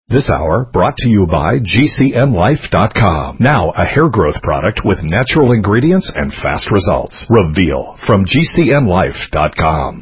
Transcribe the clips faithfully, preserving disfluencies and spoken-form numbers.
This hour brought to you by G C N Life dot com. Now a hair growth product with natural ingredients and fast results. Reveal from G C N Life dot com.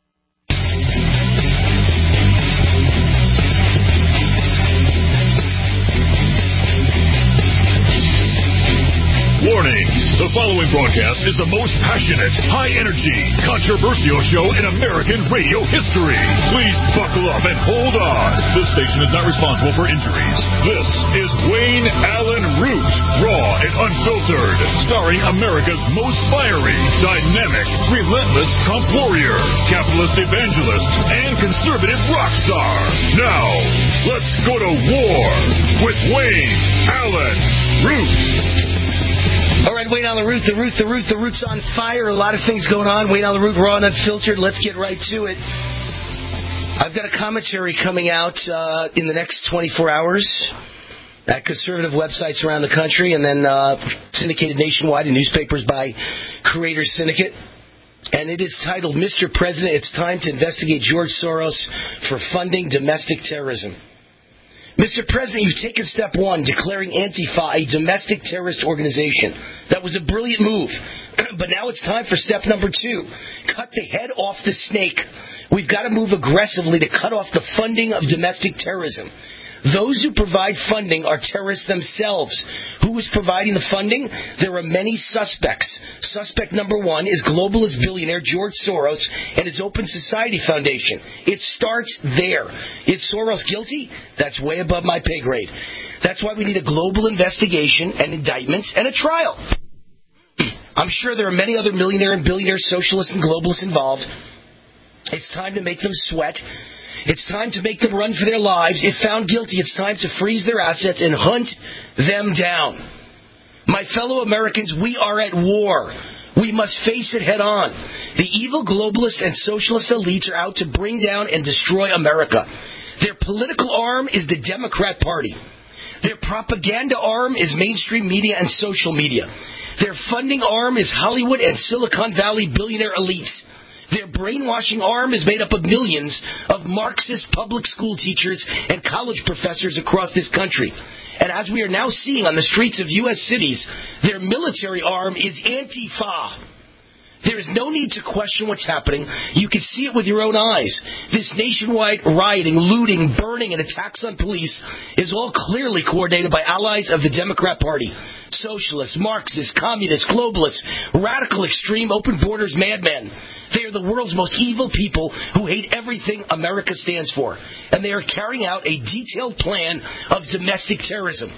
Warning. The following broadcast is the most passionate, high-energy, controversial show in American radio history. Please buckle up and hold on. This station is not responsible for injuries. This is Wayne Allyn Root, raw and unfiltered, starring America's most fiery, dynamic, relentless Trump warrior, capitalist evangelist, and conservative rock star. Now, let's go to war with Wayne Allyn Root. All right, Wayne Allyn Root, the Root, the Root, the Root's on fire. A lot of things going on. Wayne Allyn Root, raw and unfiltered. Let's get right to it. I've got a commentary coming out uh, in the next twenty-four hours at conservative websites around the country, and then uh, syndicated nationwide in newspapers by Creator Syndicate. And it is titled, Mister President, It's Time to Investigate George Soros for Funding Domestic Terrorism. Mister President, you've taken step one, declaring Antifa a domestic terrorist organization. That was a brilliant move. But now it's time for step number two. Cut the head off the snake. We've got to move aggressively to cut off the funding of domestic terrorism. Those who provide funding are terrorists themselves. Who is providing the funding? There are many suspects. Suspect number one is globalist billionaire George Soros and his Open Society Foundation. It starts there. Is Soros guilty? That's way above my pay grade. That's why we need a global investigation and indictments and a trial. I'm sure there are many other millionaire and billionaire socialists and globalists involved. It's time to make them sweat. It's time to make them run for their lives. If found guilty, it's time to freeze their assets and hunt them down. My fellow Americans, we are at war. We must face it head on. The evil globalist and socialist elites are out to bring down and destroy America. Their political arm is the Democrat Party. Their propaganda arm is mainstream media and social media. Their funding arm is Hollywood and Silicon Valley billionaire elites. Their brainwashing arm is made up of millions of Marxist public school teachers and college professors across this country. And as we are now seeing on the streets of U S cities, their military arm is Antifa. There is no need to question what's happening. You can see it with your own eyes. This nationwide rioting, looting, burning, and attacks on police is all clearly coordinated by allies of the Democrat Party. Socialists, Marxists, communists, globalists, radical, extreme, open borders madmen. They are the world's most evil people who hate everything America stands for. And they are carrying out a detailed plan of domestic terrorism.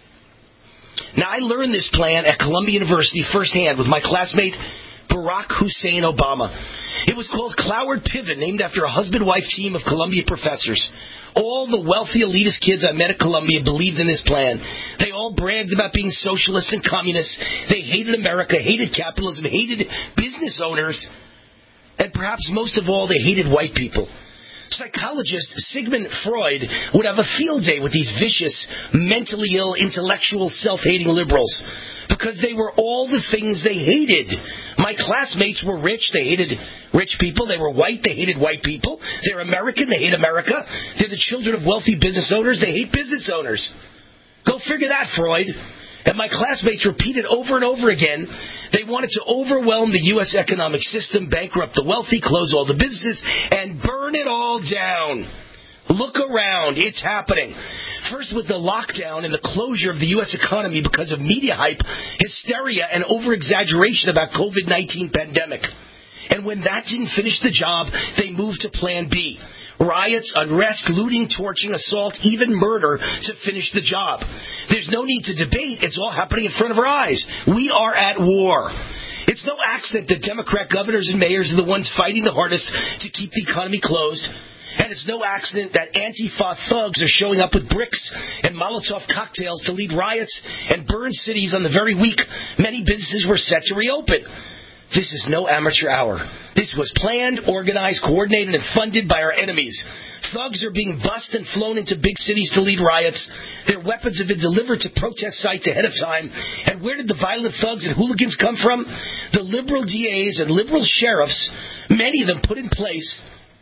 Now, I learned this plan at Columbia University firsthand with my classmate Barack Hussein Obama. It was called Cloward Pivot, named after a husband-wife team of Columbia professors. All the wealthy elitist kids I met at Columbia believed in this plan. They all bragged about being socialists and communists. They hated America, hated capitalism, hated business owners, and perhaps most of all, they hated white people. Psychologist Sigmund Freud would have a field day with these vicious, mentally ill, intellectual, self-hating liberals, because they were all the things they hated. My classmates were rich. They hated rich people. They were white. They hated white people. They're American. They hate America. They're the children of wealthy business owners. They hate business owners. Go figure that, Freud. And my classmates repeated over and over again, they wanted to overwhelm the U S economic system, bankrupt the wealthy, close all the businesses, and burn it all down. Look around. It's happening. First with the lockdown and the closure of the U S economy because of media hype, hysteria, and over-exaggeration about COVID nineteen pandemic. And when that didn't finish the job, they moved to Plan B. Riots, unrest, looting, torching, assault, even murder to finish the job. There's no need to debate. It's all happening in front of our eyes. We are at war. It's no accident that Democrat governors and mayors are the ones fighting the hardest to keep the economy closed. And it's no accident that Antifa thugs are showing up with bricks and Molotov cocktails to lead riots and burn cities on the very week many businesses were set to reopen. This is no amateur hour. This was planned, organized, coordinated, and funded by our enemies. Thugs are being bussed and flown into big cities to lead riots. Their weapons have been delivered to protest sites ahead of time. And where did the violent thugs and hooligans come from? The liberal D As and liberal sheriffs, many of them put in place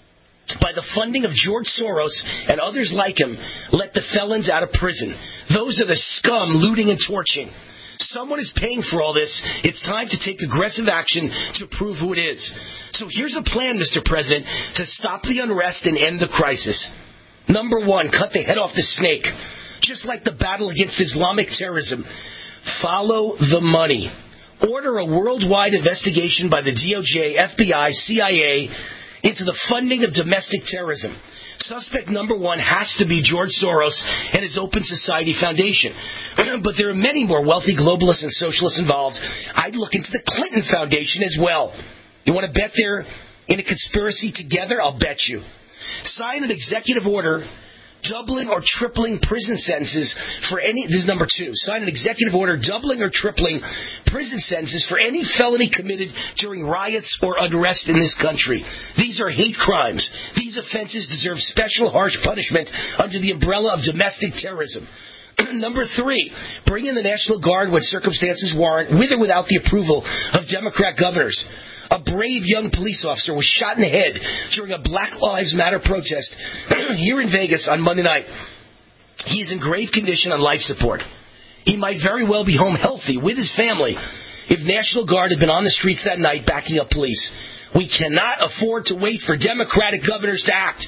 by the funding of George Soros and others like him, let the felons out of prison. Those are the scum looting and torching. Someone is paying for all this. It's time to take aggressive action to prove who it is. So here's a plan, Mister President, to stop the unrest and end the crisis. Number one, cut the head off the snake. Just like the battle against Islamic terrorism, follow the money. Order a worldwide investigation by the D O J, F B I, C I A into the funding of domestic terrorism. Suspect number one has to be George Soros and his Open Society Foundation. But there are many more wealthy globalists and socialists involved. I'd look into the Clinton Foundation as well. You want to bet they're in a conspiracy together? I'll bet you. Sign an executive order doubling or tripling prison sentences for any, this is number two, sign an executive order doubling or tripling prison sentences for any felony committed during riots or unrest in this country. These are hate crimes. These offenses deserve special harsh punishment under the umbrella of domestic terrorism. Number three, bring in the National Guard when circumstances warrant, with or without the approval of Democrat governors. A brave young police officer was shot in the head during a Black Lives Matter protest here in Vegas on Monday night. He is in grave condition on life support. He might very well be home healthy with his family if National Guard had been on the streets that night backing up police. We cannot afford to wait for Democratic governors to act.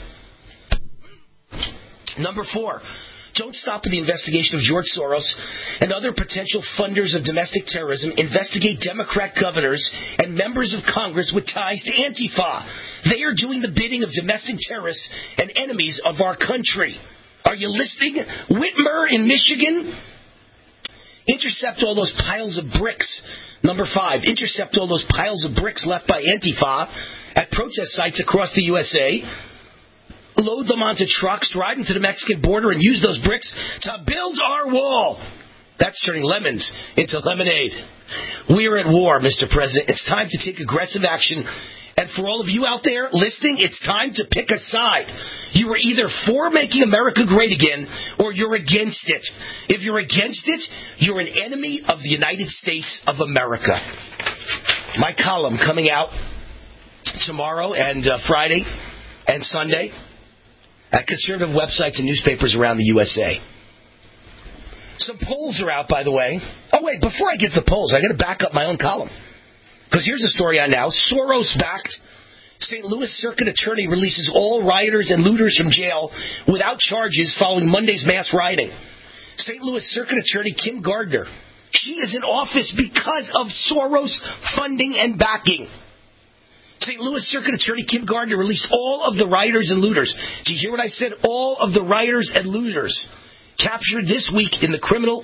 Number four, don't stop with the investigation of George Soros and other potential funders of domestic terrorism. Investigate Democrat governors and members of Congress with ties to Antifa. They are doing the bidding of domestic terrorists and enemies of our country. Are you listening? Whitmer in Michigan? Intercept all those piles of bricks. Number five, intercept all those piles of bricks left by Antifa at protest sites across the U S A. Load them onto trucks, drive them to the Mexican border, and use those bricks to build our wall. That's turning lemons into lemonade. We are at war, Mister President. It's time to take aggressive action. And for all of you out there listening, it's time to pick a side. You are either for making America great again, or you're against it. If you're against it, you're an enemy of the United States of America. My column coming out tomorrow and uh, Friday and Sunday at conservative websites and newspapers around the U S A. Some polls are out, by the way. Oh, wait, before I get to the polls, I got to back up my own column. Because here's a story on now. Soros-backed Saint Louis Circuit Attorney releases all rioters and looters from jail without charges following Monday's mass rioting. Saint Louis Circuit Attorney Kim Gardner. She is in office because of Soros funding and backing. Saint Louis Circuit Attorney Kim Gardner released all of the rioters and looters. Did you hear what I said? All of the rioters and looters captured this week in the criminal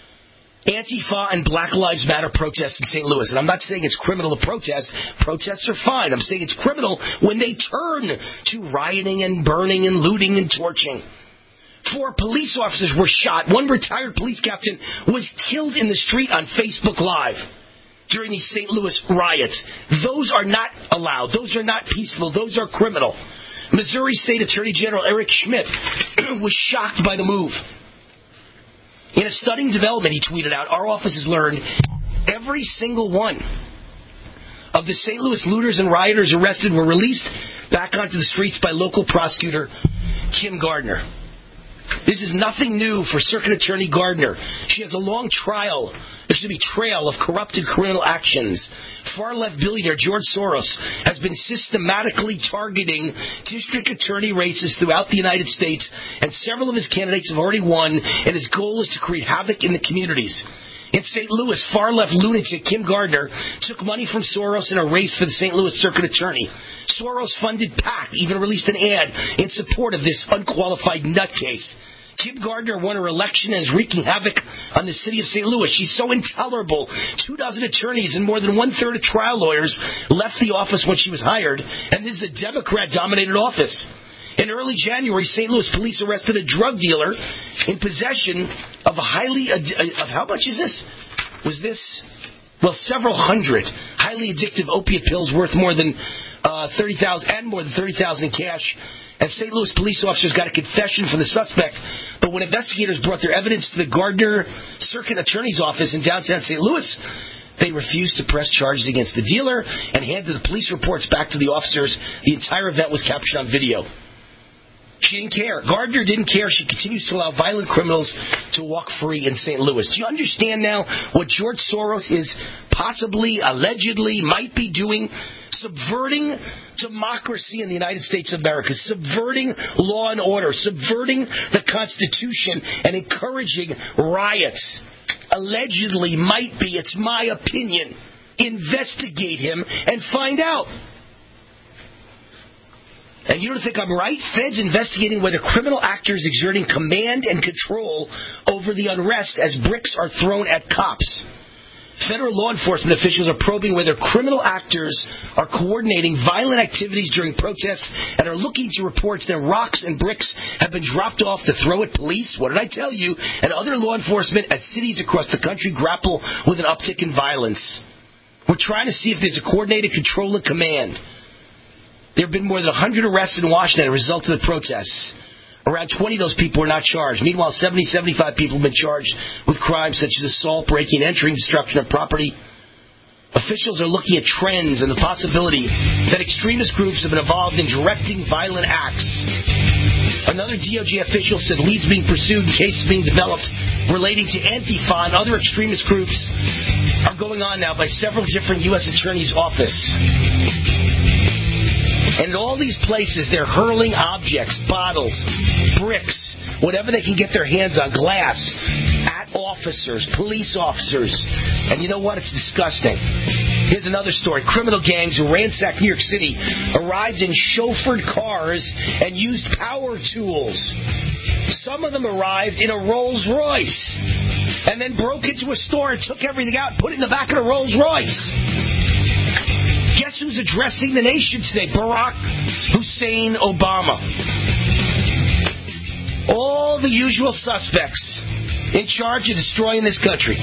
Antifa and Black Lives Matter protests in Saint Louis. And I'm not saying it's criminal to protest. Protests are fine. I'm saying it's criminal when they turn to rioting and burning and looting and torching. Four police officers were shot. One retired police captain was killed in the street on Facebook Live during these Saint Louis riots. Those are not allowed. Those are not peaceful. Those are criminal. Missouri State Attorney General Eric Schmidt was shocked by the move. In a stunning development, he tweeted out, our office has learned every single one of the Saint Louis looters and rioters arrested were released back onto the streets by local prosecutor Kim Gardner. This is nothing new for Circuit Attorney Gardner. She has a long trial, excuse me, trail of corrupted criminal actions. Far-left billionaire George Soros has been systematically targeting district attorney races throughout the United States, and several of his candidates have already won, and his goal is to create havoc in the communities. In Saint Louis, far-left lunatic Kim Gardner took money from Soros in a race for the Saint Louis Circuit Attorney. Soros-funded PAC even released an ad in support of this unqualified nutcase. Kim Gardner won her election and is wreaking havoc on the city of Saint Louis. She's so intolerable. Two dozen attorneys and more than one-third of trial lawyers left the office when she was hired, and this is a Democrat-dominated office. In early January, Saint Louis police arrested a drug dealer in possession of a highly... Of how much is this? Was this... Well, several hundred highly addictive opiate pills worth more than uh, thirty thousand dollars and more than thirty thousand dollars in cash. And Saint Louis police officers got a confession from the suspect. But when investigators brought their evidence to the Gardner Circuit Attorney's office in downtown Saint Louis, They refused to press charges against the dealer and handed the police reports back to the officers. The entire event was captured on video. She didn't care. Gardner didn't care. She continues to allow violent criminals to walk free in Saint Louis. Do you understand now what George Soros is possibly, allegedly, might be doing? Subverting democracy in the United States of America, subverting law and order, subverting the Constitution, and encouraging riots. Allegedly might be, it's my opinion. Investigate him and find out. And you don't think I'm right? Feds investigating whether criminal actors exerting command and control over the unrest as bricks are thrown at cops. Federal law enforcement officials are probing whether criminal actors are coordinating violent activities during protests and are looking to reports that rocks and bricks have been dropped off to throw at police. What did I tell you? And other law enforcement as cities across the country grapple with an uptick in violence. We're trying to see if there's a coordinated control and command. There have been more than one hundred arrests in Washington as a result of the protests. Around twenty of those people were not charged. Meanwhile, seventy, seventy-five people have been charged with crimes such as assault, breaking, entering, destruction of property. Officials are looking at trends and the possibility that extremist groups have been involved in directing violent acts. Another D O J official said leads being pursued and cases being developed relating to Antifa and other extremist groups are going on now by several different U S attorneys' office. And in all these places, they're hurling objects, bottles, bricks, whatever they can get their hands on, glass, at officers, police officers. And you know what? It's disgusting. Here's another story. Criminal gangs who ransacked New York City arrived in chauffeured cars and used power tools. Some of them arrived in a Rolls Royce and then broke into a store and took everything out and put it in the back of the Rolls Royce. Guess who's addressing the nation today? Barack Hussein Obama. All the usual suspects in charge of destroying this country.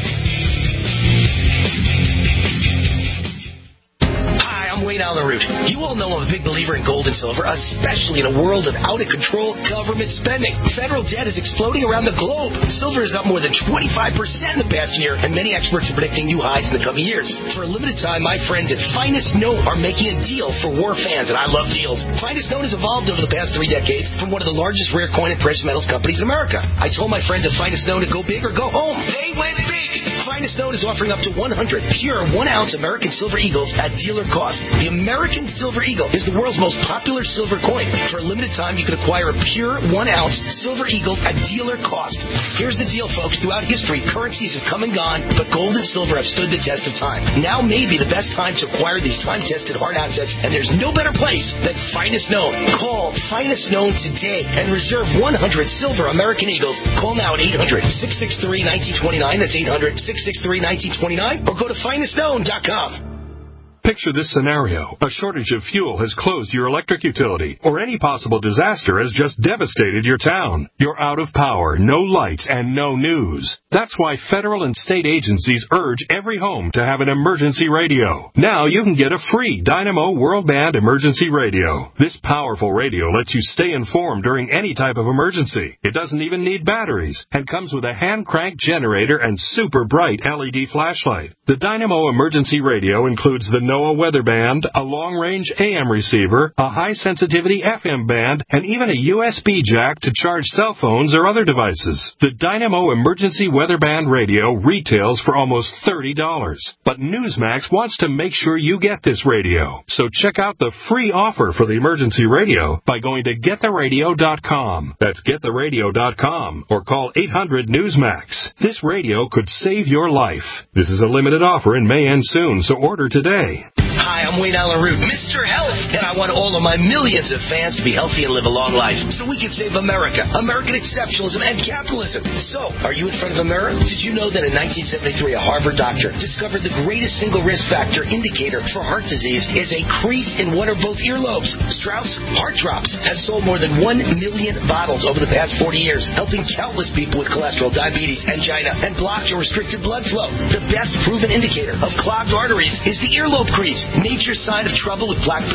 Hi, I'm Wayne Allen Root. You all know I'm a big believer in gold and silver, especially in a world of out-of-control government spending. Federal debt is exploding around the globe. Silver is up more than twenty-five percent in the past year, and many experts are predicting new highs in the coming years. For a limited time, my friends at Finest Note are making a deal for war fans, and I love deals. Finest Note has evolved over the past three decades from one of the largest rare coin and precious metals companies in America. I told my friends at Finest Note to go big or go home. They went big! Finest Note is offering up to one hundred pure one-ounce American Silver Eagles at dealer cost. The American Silver Eagle is the world's most popular silver coin. For a limited time, you can acquire a pure one-ounce Silver Eagle at dealer cost. Here's the deal, folks. Throughout history, currencies have come and gone, but gold and silver have stood the test of time. Now may be the best time to acquire these time-tested hard assets, and there's no better place than Finest Known. Call Finest Known today and reserve one hundred silver American Eagles. Call now at eight hundred, six six three, one nine two nine. That's eight hundred, six six three, one nine two nine. Or go to finest known dot com. Picture this scenario. A shortage of fuel has closed your electric utility, or any possible disaster has just devastated your town. You're out of power, no lights, and no news. That's why federal and state agencies urge every home to have an emergency radio. Now you can get a free Dynamo World Band emergency radio. This powerful radio lets you stay informed during any type of emergency. It doesn't even need batteries, and comes with a hand-crank generator and super bright L E D flashlight. The Dynamo emergency radio includes the NOAA weather band, a long-range A M receiver, a high-sensitivity F M band, and even a U S B jack to charge cell phones or other devices. The Dynamo Emergency Weather Band radio retails for almost thirty dollars. But Newsmax wants to make sure you get this radio. So check out the free offer for the emergency radio by going to get the radio dot com. That's get the radio dot com or call eight hundred Newsmax. This radio could save your life. This is a limited offer and may end soon, so order today. Hi, I'm Wayne Allen Root, Mister Health, and I want all of my millions of fans to be healthy and live a long life so we can save America, American exceptionalism, and capitalism. So, are you in front of a mirror? Did you know that in nineteen seventy-three, a Harvard doctor discovered the greatest single risk factor indicator for heart disease is a crease in one or both earlobes? Strauss Heart Drops has sold more than one million bottles over the past forty years, helping countless people with cholesterol, diabetes, angina, and blocked or restricted blood flow. The best proven indicator of clogged arteries is the earlobe crease, nature's sign of trouble with plaque buildup.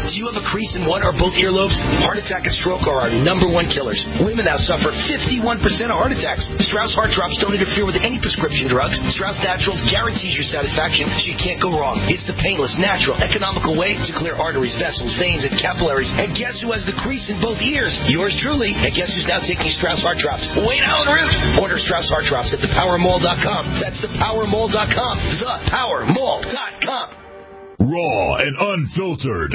Do you have a crease in one or both earlobes? Heart attack and stroke are our number one killers. Women now suffer fifty-one percent of heart attacks. Strauss Heart Drops don't interfere with any prescription drugs. Strauss Naturals guarantees your satisfaction, so you can't go wrong. It's the painless, natural, economical way to clear arteries, vessels, veins, and capillaries. And guess who has the crease in both ears? Yours truly. And guess who's now taking Strauss Heart Drops? Wayne Allen Root. Order Strauss Heart Drops at the power mall dot com. That's the power mall dot com. the power mall dot com. Raw and unfiltered.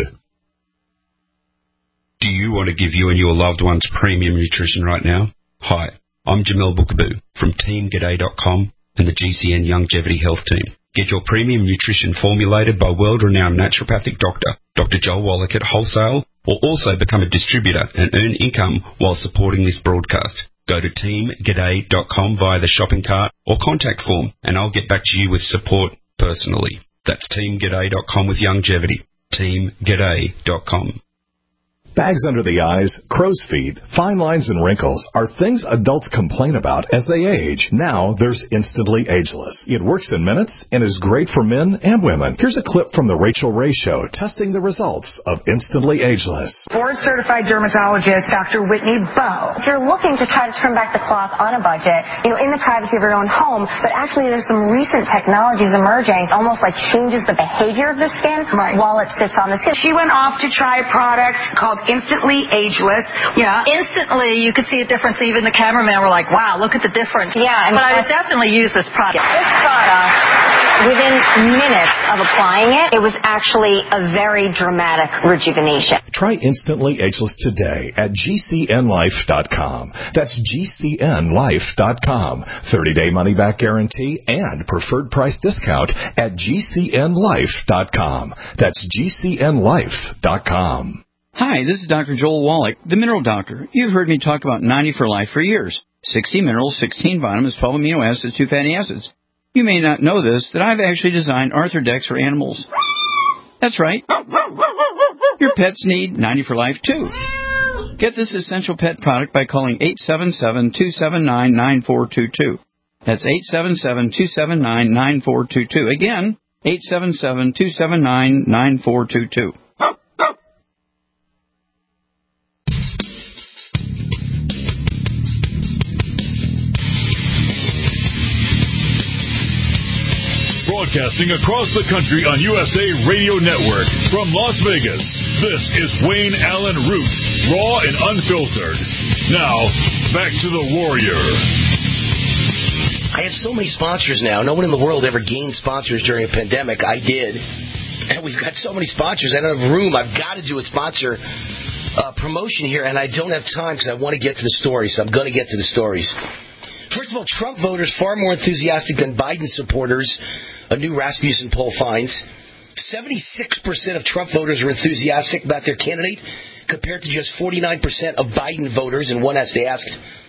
Do you want to give you and your loved ones premium nutrition right now? Hi, I'm Jamel Bookaboo from team g'day dot com and the G C N Longevity Health Team. Get your premium nutrition formulated by world-renowned naturopathic doctor, Doctor Joel Wallach at wholesale, or also become a distributor and earn income while supporting this broadcast. Go to team g'day dot com via the shopping cart or contact form, and I'll get back to you with support personally. That's team g'day dot com with Longevity. team g'day dot com. Bags under the eyes, crow's feet, fine lines, and wrinkles are things adults complain about as they age. Now there's Instantly Ageless. It works in minutes and is great for men and women. Here's a clip from the Rachel Ray Show testing the results of Instantly Ageless. Board-certified dermatologist Doctor Whitney Bowe. If you're looking to try to turn back the clock on a budget, you know, in the privacy of your own home, but actually there's some recent technologies emerging, almost like changes the behavior of the skin right. while it sits on the skin. She went off to try a product called Instantly Ageless. Yeah, instantly you could see a difference. Even the cameraman were like, wow, look at the difference. Yeah, and but I would definitely use this product. This product, within minutes of applying it, it was actually a very dramatic rejuvenation. Try Instantly Ageless today at G C N life dot com. That's G C N life dot com. thirty-day money-back guarantee and preferred price discount at G C N life dot com. That's G C N life dot com. Hi, this is Doctor Joel Wallach, the Mineral Doctor. You've heard me talk about ninety for Life for years. sixty minerals, sixteen vitamins, twelve amino acids, two fatty acids. You may not know this, that I've actually designed Arthrodex for animals. That's right. Your pets need ninety for Life, too. Get this essential pet product by calling eight seven seven, two seven nine, nine four two two. That's eight seven seven, two seven nine, nine four two two. Again, eight seven seven, two seven nine, nine four two two. Broadcasting across the country on U S A Radio Network from Las Vegas, this is Wayne Allen Root, raw and unfiltered. Now, back to the Warrior. I have so many sponsors now. No one in the world ever gained sponsors during a pandemic. I did. And we've got so many sponsors. I don't have room. I've got to do a sponsor uh, promotion here, and I don't have time because I want to get to the stories, so I'm going to get to the stories. First of all, Trump voters far more enthusiastic than Biden supporters. A new Rasmussen poll finds seventy-six percent of Trump voters are enthusiastic about their candidate compared to just forty-nine percent of Biden voters. And one has to ask,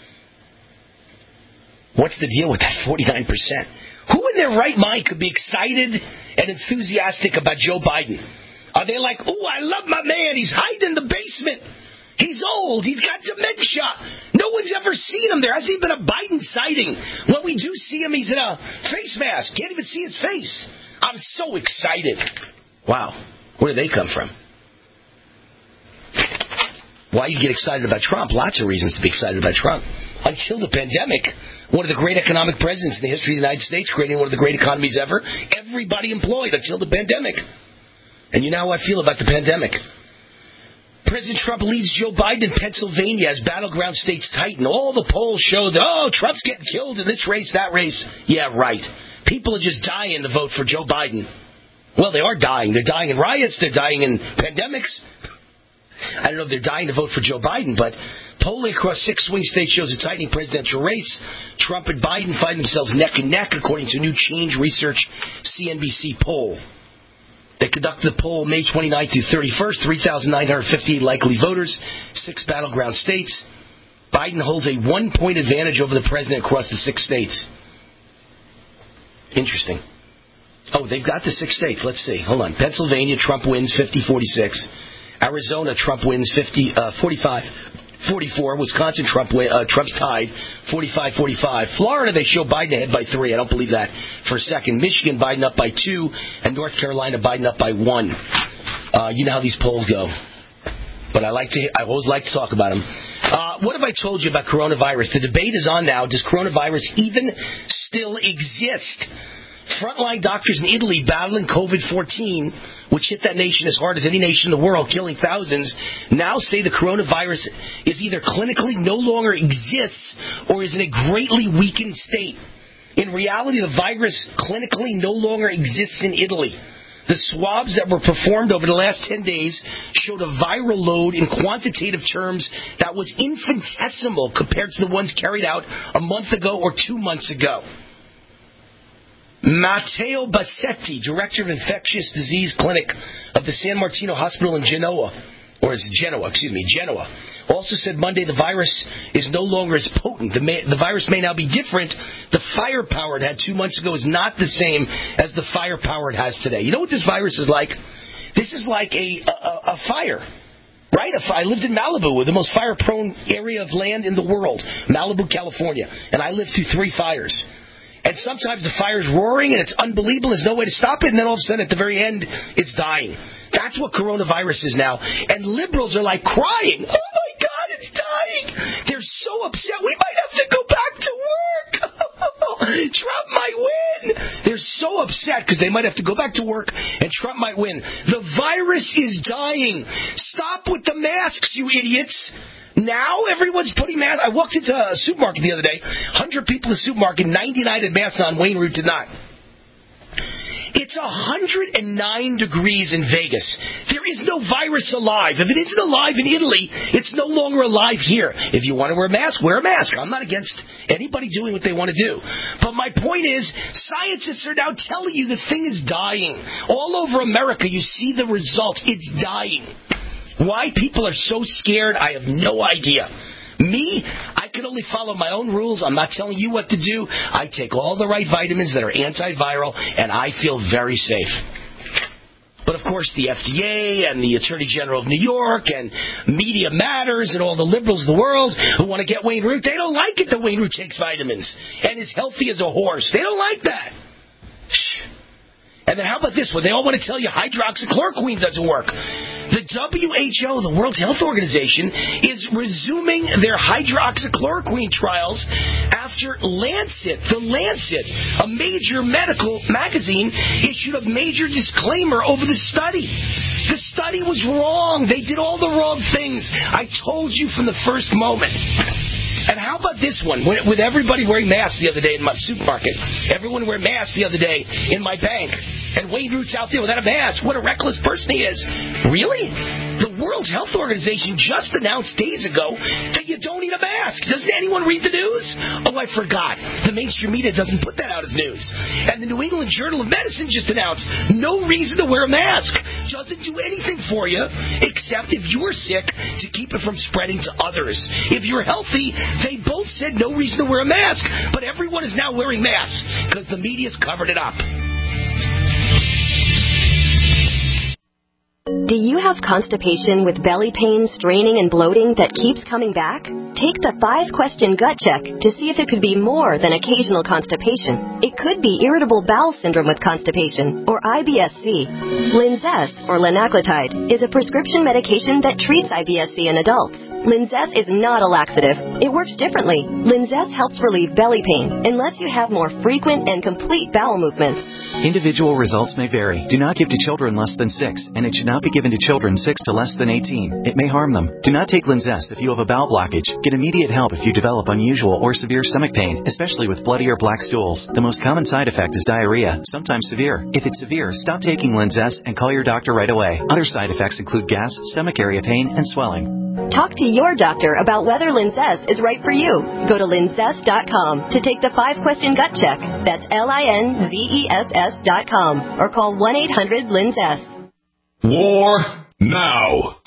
what's the deal with that forty-nine percent? Who in their right mind could be excited and enthusiastic about Joe Biden? Are they like, oh, I love my man. He's hiding in the basement. He's old. He's got dementia. No one's ever seen him. There hasn't even been a Biden sighting. When we do see him, he's in a face mask. Can't even see his face. I'm so excited. Wow. Where do they come from? Why you get excited about Trump? Lots of reasons to be excited about Trump. Until the pandemic, one of the great economic presidents in the history of the United States, creating one of the great economies ever. Everybody employed until the pandemic. And you know how I feel about the pandemic. President Trump leads Joe Biden in Pennsylvania as battleground states tighten. All the polls show that, oh, Trump's getting killed in this race, that race. Yeah, right. People are just dying to vote for Joe Biden. Well, they are dying. They're dying in riots. They're dying in pandemics. I don't know if they're dying to vote for Joe Biden, but polling across six swing states shows a tightening presidential race. Trump and Biden find themselves neck and neck, according to a new Change Research C N B C poll. They conducted the poll May twenty-ninth through thirty-first, three thousand nine hundred fifty-eight likely voters, six battleground states. Biden holds a one-point advantage over the president across the six states. Interesting. Oh, they've got the six states. Let's see. Hold on. Pennsylvania, Trump wins fifty forty-six. Arizona, Trump wins fifty, uh, forty-five forty-four. Wisconsin, Trump win, uh, Trump's tied forty-five forty-five. Florida, they show Biden ahead by three. I don't believe that for a second. Michigan, Biden up by two. And North Carolina, Biden up by one. Uh, you know how these polls go. But I like to. I always like to talk about them. Uh, what have I told you about coronavirus? The debate is on now. Does coronavirus even still exist? Frontline doctors in Italy battling COVID fourteen, which hit that nation as hard as any nation in the world, killing thousands, now say the coronavirus is either clinically no longer exists or is in a greatly weakened state. In reality, the virus clinically no longer exists in Italy. The swabs that were performed over the last ten days showed a viral load in quantitative terms that was infinitesimal compared to the ones carried out a month ago or two months ago. Matteo Bassetti, director of infectious disease clinic of the San Martino Hospital in Genoa, or is it Genoa, excuse me, Genoa, also said Monday the virus is no longer as potent. The, may, the virus may now be different. The firepower it had two months ago is not the same as the firepower it has today. You know what this virus is like? This is like a, a, a fire. Right? I lived in Malibu, the most fire-prone area of land in the world, Malibu, California, and I lived through three fires. And sometimes the fire's roaring and it's unbelievable, there's no way to stop it, and then all of a sudden at the very end, it's dying. That's what coronavirus is now. And liberals are like crying. Oh my God, it's dying. They're so upset. We might have to go back to work. Trump might win. They're so upset because they might have to go back to work and Trump might win. The virus is dying. Stop with the masks, you idiots. Now everyone's putting masks. I walked into a supermarket the other day. one hundred people in the supermarket, ninety-nine had masks on. Wayne Root did not. It's one hundred nine degrees in Vegas. There is no virus alive. If it isn't alive in Italy, it's no longer alive here. If you want to wear a mask, wear a mask. I'm not against anybody doing what they want to do. But my point is, scientists are now telling you the thing is dying. All over America, you see the results. It's dying. Why people are so scared, I have no idea. Me, I can only follow my own rules. I'm not telling you what to do. I take all the right vitamins that are antiviral, and I feel very safe. But, of course, the F D A and the Attorney General of New York and Media Matters and all the liberals of the world who want to get Wayne Root, they don't like it that Wayne Root takes vitamins and is healthy as a horse. They don't like that. And then how about this one? They all want to tell you hydroxychloroquine doesn't work. The W H O, the World Health Organization, is resuming their hydroxychloroquine trials after Lancet, the Lancet, a major medical magazine, issued a major disclaimer over the study. The study was wrong. They did all the wrong things. I told you from the first moment. And how about this one? With everybody wearing masks the other day in my supermarket, everyone wearing masks the other day in my bank, and Wayne Root's out there without a mask. What a reckless person he is. Really? The World Health Organization just announced days ago that you don't need a mask. Doesn't anyone read the news? Oh, I forgot. The mainstream media doesn't put that out as news. And the New England Journal of Medicine just announced no reason to wear a mask. Doesn't do anything for you, except if you're sick, to keep it from spreading to others. If you're healthy, they both said no reason to wear a mask, but everyone is now wearing masks because the media's covered it up. Do you have constipation with belly pain, straining, and bloating that keeps coming back? Take the five-question gut check to see if it could be more than occasional constipation. It could be irritable bowel syndrome with constipation, or I B S C. Linzess, or linaclotide, is a prescription medication that treats I B S C in adults. Linzess is not a laxative. It works differently. Linzess helps relieve belly pain and lets you have more frequent and complete bowel movements. Individual results may vary. Do not give to children less than six, and it should not be given to children six to less than eighteen. It may harm them. Do not take Linzess if you have a bowel blockage. Get immediate help if you develop unusual or severe stomach pain, especially with bloody or black stools. The most common side effect is diarrhea, sometimes severe. If it's severe, stop taking Linzess and call your doctor right away. Other side effects include gas, stomach area pain, and swelling. Talk to your doctor about whether Linzess is right for you. Go to linzess dot com to take the five-question gut check. That's L I N Z E S S dot com. Or call one eight hundred linzess. War now.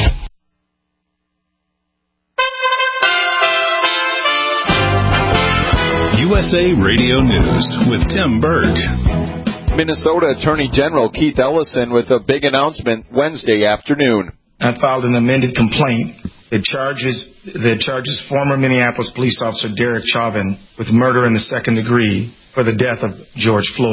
U S A Radio News with Tim Berg. Minnesota Attorney General Keith Ellison with a big announcement Wednesday afternoon. I filed an amended complaint that charges that charges former Minneapolis police officer Derek Chauvin with murder in the second degree for the death of George Floyd.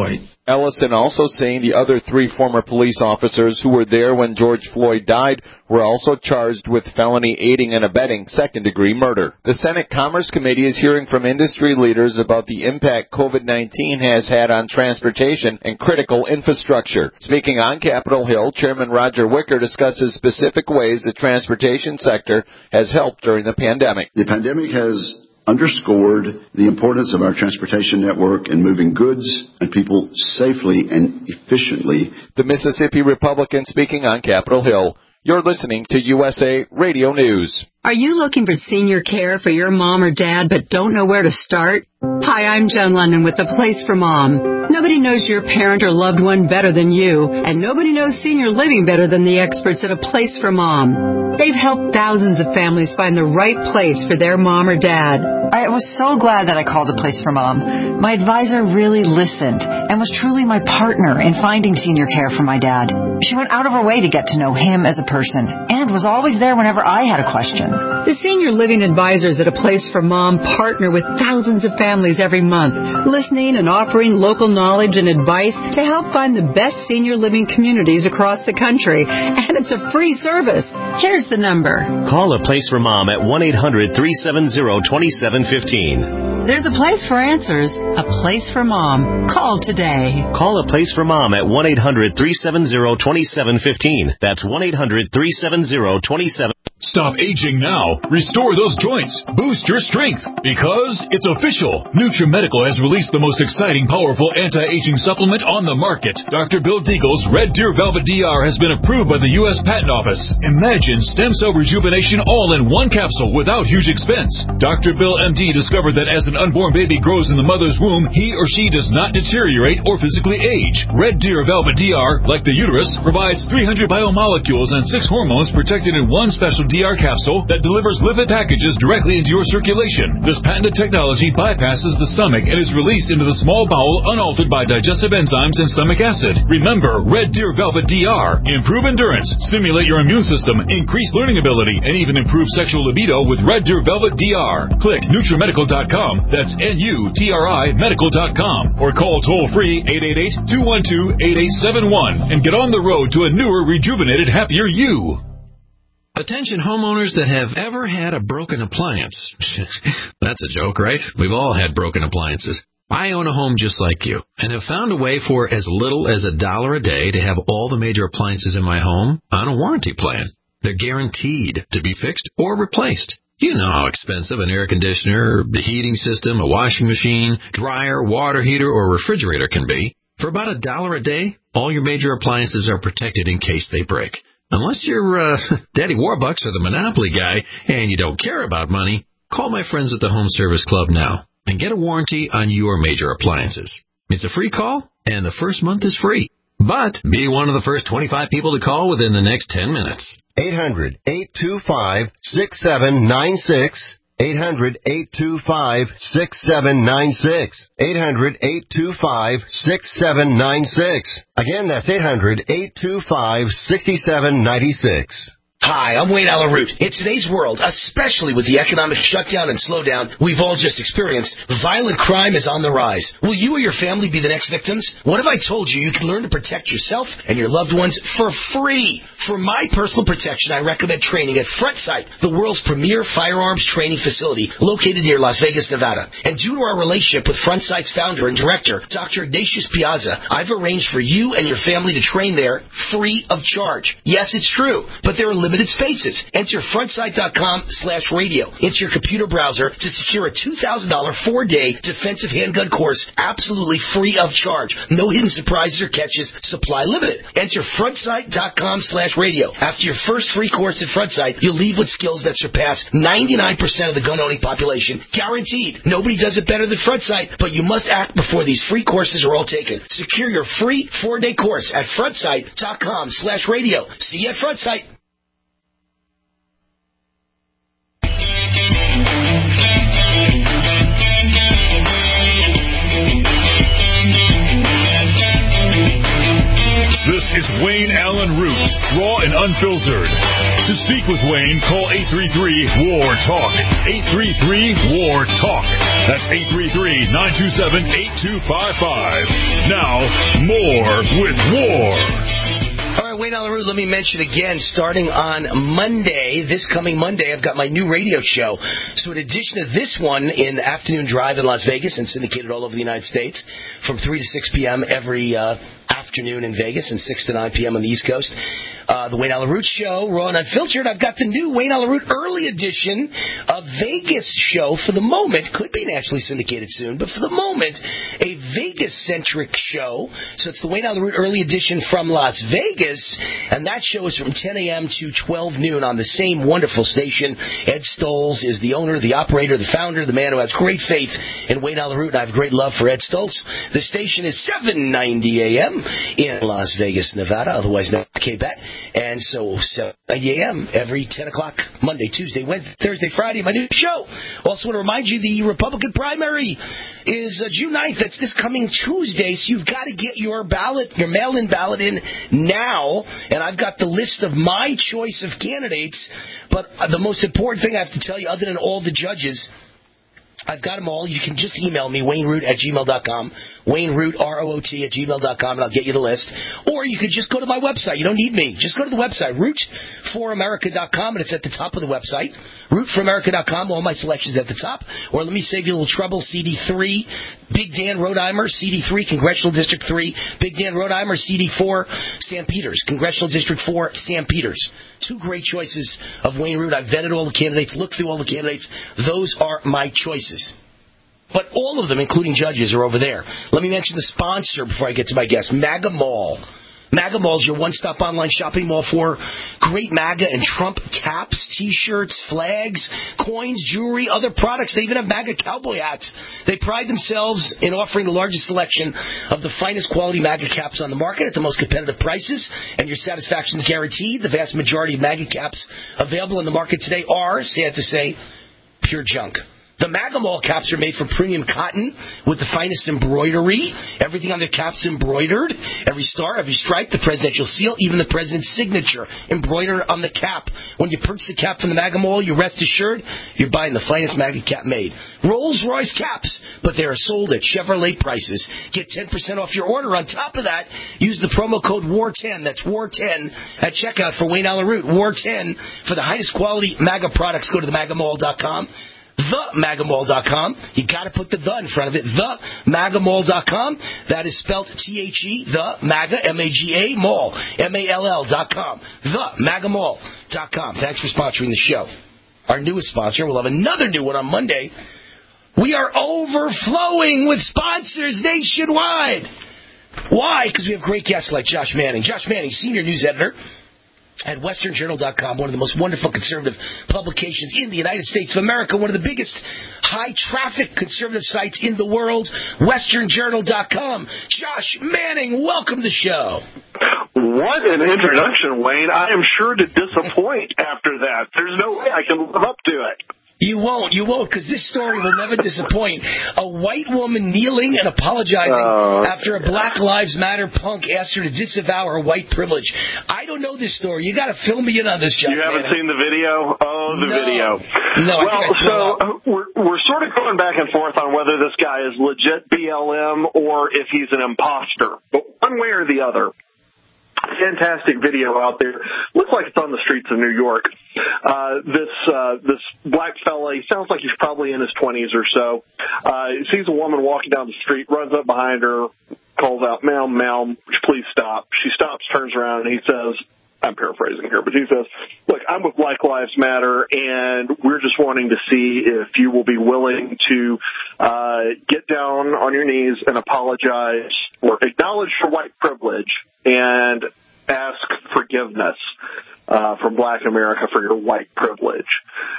Ellison also saying the other three former police officers who were there when George Floyd died were also charged with felony aiding and abetting second-degree murder. The Senate Commerce Committee is hearing from industry leaders about the impact COVID nineteen has had on transportation and critical infrastructure. Speaking on Capitol Hill, Chairman Roger Wicker discusses specific ways the transportation sector has helped during the pandemic. The pandemic has underscored the importance of our transportation network in moving goods and people safely and efficiently. The Mississippi Republican speaking on Capitol Hill. You're listening to U S A Radio News. Are you looking for senior care for your mom or dad but don't know where to start? Hi, I'm Joan London with The Place for Mom. Nobody knows your parent or loved one better than you, and nobody knows senior living better than the experts at A Place for Mom. They've helped thousands of families find the right place for their mom or dad. I was so glad that I called A Place for Mom. My advisor really listened and was truly my partner in finding senior care for my dad. She went out of her way to get to know him as a person and was always there whenever I had a question. The senior living advisors at A Place for Mom partner with thousands of families every month, listening and offering local knowledge and advice to help find the best senior living communities across the country. And it's a free service. Here's the number. Call A Place for Mom at one eight hundred three seven zero two seven one five. There's a place for answers, a place for Mom. Call today. Call A Place for Mom at one eight hundred three seven zero two seven one five. That's one eight hundred three seven zero two seven. Stop aging now. Restore those joints. Boost your strength. Because it's official. NutriMedical has released the most exciting, powerful anti-aging supplement on the market. Doctor Bill Deagle's Red Deer Velvet D R has been approved by the U S Patent Office. Imagine stem cell rejuvenation all in one capsule without huge expense. Doctor Bill M D discovered that as an unborn baby grows in the mother's womb, he or she does not deteriorate or physically age. Red Deer Velvet D R, like the uterus, provides three hundred biomolecules and six hormones protected in one special D R capsule that delivers lipid packages directly into your circulation. This patented technology bypasses the stomach and is released into the small bowel unaltered by digestive enzymes and stomach acid. Remember, Red Deer Velvet D R. Improve endurance, stimulate your immune system, increase learning ability, and even improve sexual libido with Red Deer Velvet D R. Click NutriMedical dot com. That's N U T R I medical dot com. Or call toll-free eight eight eight, two one two, eight eight seven one and get on the road to a newer, rejuvenated, happier you. Attention homeowners that have ever had a broken appliance. That's a joke, right? We've all had broken appliances. I own a home just like you and have found a way for as little as a dollar a day to have all the major appliances in my home on a warranty plan. They're guaranteed to be fixed or replaced. You know how expensive an air conditioner, the heating system, a washing machine, dryer, water heater, or refrigerator can be. For about a dollar a day, all your major appliances are protected in case they break. Unless you're uh, Daddy Warbucks or the Monopoly guy and you don't care about money, call my friends at the Home Service Club now and get a warranty on your major appliances. It's a free call, and the first month is free. But be one of the first twenty-five people to call within the next ten minutes. eight hundred, eight two five, six seven nine six. eight hundred, eight two five, six seven nine six. eight hundred, eight two five, six seven nine six. Again, that's eight hundred, eight two five, six seven nine six. Hi, I'm Wayne Allyn Root. In today's world, especially with the economic shutdown and slowdown we've all just experienced, violent crime is on the rise. Will you or your family be the next victims? What if I told you you can learn to protect yourself and your loved ones for free? For my personal protection, I recommend training at Front Sight, the world's premier firearms training facility located near Las Vegas, Nevada. And due to our relationship with Front Sight's founder and director, Doctor Ignatius Piazza, I've arranged for you and your family to train there free of charge. Yes, it's true, but there are limited spaces. Enter frontsight.com slash radio into your computer browser to secure a two thousand dollars four-day defensive handgun course absolutely free of charge. No hidden surprises or catches. Supply limited. Enter frontsight.com slash radio. After your first free course at Frontsight, you'll leave with skills that surpass ninety-nine percent of the gun-owning population. Guaranteed. Nobody does it better than Frontsight, but you must act before these free courses are all taken. Secure your free four-day course at frontsight.com slash radio. See you at Frontsight. This is Wayne Allyn Root, raw and unfiltered. To speak with Wayne, call eight three three, W A R, TALK. eight three three, W A R, TALK. That's eight three three, nine two seven, eight two five five. Now, more with War. All right, Wayne on the Root, let me mention again, starting on Monday, this coming Monday, I've got my new radio show. So in addition to this one in Afternoon Drive in Las Vegas and syndicated all over the United States from three to six p.m. every uh, afternoon in Vegas and six to nine p.m. on the East Coast, uh, the Wayne Allyn Root Show, Raw and Unfiltered, I've got the new Wayne Allyn Root early edition, a Vegas show for the moment. Could be nationally syndicated soon, but for the moment, a Vegas-centric show. So it's the Wayne Allyn Root early edition from Las Vegas. And that show is from ten a.m. to twelve noon on the same wonderful station. Ed Stolz is the owner, the operator, the founder, the man who has great faith in Wayne Allyn Root, and I have great love for Ed Stolz. The station is seven ninety a.m. in Las Vegas, Nevada, otherwise known as K-Bet. And so seven ninety a.m. every ten o'clock, Monday, Tuesday, Wednesday, Thursday, Friday, my new show. Also want to remind you the Republican primary is uh, June ninth. That's this coming Tuesday, so you've got to get your ballot, your mail-in ballot in now. And I've got the list of my choice of candidates. But the most important thing I have to tell you, other than all the judges, I've got them all. You can just email me, wayne root at gmail dot com, wayne root, R O O T, at gmail dot com, and I'll get you the list. Or you could just go to my website. You don't need me. Just go to the website, root for america dot com, and it's at the top of the website. root for america dot com, all my selections at the top. Or let me save you a little trouble, C D three, Big Dan Rodheimer, C D three, Congressional District three, Big Dan Rodheimer, C D four, Sam Peters, Congressional District four, Sam Peters. Two great choices of Wayne Root. I've vetted all the candidates, looked through all the candidates. Those are my choices. But all of them, including judges, are over there. Let me mention the sponsor before I get to my guest, MAGA Mall. MAGA Mall is your one-stop online shopping mall for great MAGA and Trump caps, T-shirts, flags, coins, jewelry, other products. They even have MAGA cowboy hats. They pride themselves in offering the largest selection of the finest quality MAGA caps on the market at the most competitive prices, and your satisfaction is guaranteed. The vast majority of MAGA caps available in the market today are, sad to say, pure junk. The MAGA Mall caps are made from premium cotton with the finest embroidery. Everything on the cap's embroidered. Every star, every stripe, the presidential seal, even the president's signature embroidered on the cap. When you purchase a cap from the MAGA Mall, you rest assured you're buying the finest MAGA cap made. Rolls-Royce caps, but they are sold at Chevrolet prices. Get ten percent off your order. On top of that, use the promo code W A R ten. That's W A R ten at checkout for Wayne Allyn Root. W A R ten for the highest quality MAGA products. Go to the maga mall dot com. the maga mall dot com. You got to put the the in front of it. the maga mall dot com. That is spelled T H E, the MAGA, M A G A, mall, M A L L dot com. the maga mall dot com. Thanks for sponsoring the show. Our newest sponsor, we'll have another new one on Monday. We are overflowing with sponsors nationwide. Why? Because we have great guests like Josh Manning. Josh Manning, senior news editor at western journal dot com, one of the most wonderful conservative publications in the United States of America, one of the biggest high-traffic conservative sites in the world, western journal dot com. Josh Manning, welcome to the show. What an introduction, Wayne. I am sure to disappoint after that. There's no way I can live up to it. You won't, you won't, because this story will never disappoint. A white woman kneeling and apologizing uh, after a Black Lives Matter punk asked her to disavow her white privilege. I don't know this story. You got to fill me in on this, John. You haven't Manning. seen the video? Oh, the no. video. No, well, I so we're, we're sort of going back and forth on whether this guy is legit B L M or if he's an imposter. But one way or the other. Fantastic video out there. Looks like it's on the streets of New York. Uh, this, uh, this black fella, he sounds like he's probably in his twenties or so. Uh, he sees a woman walking down the street, runs up behind her, calls out, "Ma'am, ma'am, please stop." She stops, turns around, and he says, I'm paraphrasing here, but he says, "Look, I'm with Black Lives Matter, and we're just wanting to see if you will be willing to uh, get down on your knees and apologize or acknowledge your white privilege and ask forgiveness uh, from Black America for your white privilege."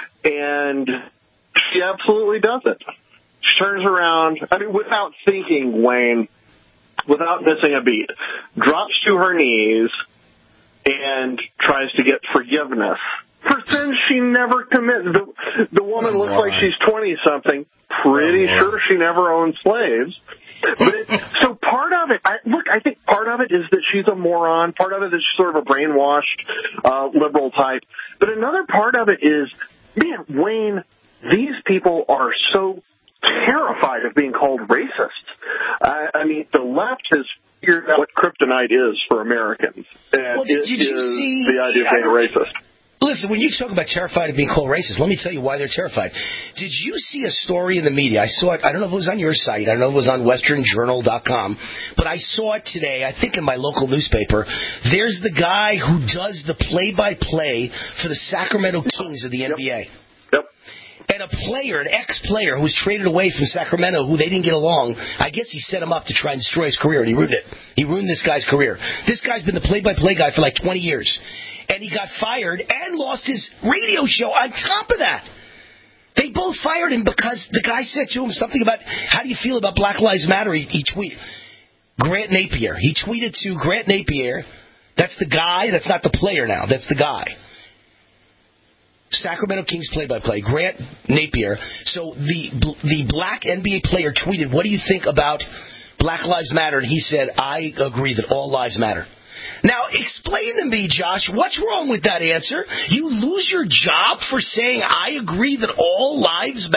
And she absolutely does it. She turns around, I mean, without thinking, Wayne, without missing a beat, drops to her knees and tries to get forgiveness for sins she never committed. The, the woman oh, looks right. like she's twenty-something, pretty oh, sure she never owned slaves. But it, so part of it, I, look, I think part of it is that she's a moron. Part of it is sort of a brainwashed uh, liberal type. But another part of it is, man, Wayne, these people are so terrified of being called racists. I, I mean, the left has figured out what kryptonite is for Americans. And well, did, it did you is see, the idea of being a racist. Listen, when you talk about terrified of being called racist, let me tell you why they're terrified. Did you see a story in the media? I saw it, I don't know if it was on your site, I don't know if it was on western journal dot com, but I saw it today, I think in my local newspaper. There's the guy who does the play-by-play for the Sacramento Kings of the N B A. Yep. And a player, an ex-player who was traded away from Sacramento, who they didn't get along, I guess he set him up to try and destroy his career, and he ruined it. He ruined this guy's career. This guy's been the play-by-play guy for like twenty years. And he got fired and lost his radio show on top of that. They both fired him because the guy said to him something about, how do you feel about Black Lives Matter? He, he tweeted. Grant Napier. He tweeted to Grant Napier. That's the guy. That's not the player now. That's the guy. Sacramento Kings play-by-play. Grant Napier. So the the black N B A player tweeted, what do you think about Black Lives Matter? And he said, I agree that all lives matter. Now, explain to me, Josh, what's wrong with that answer? You lose your job for saying, I agree that all lives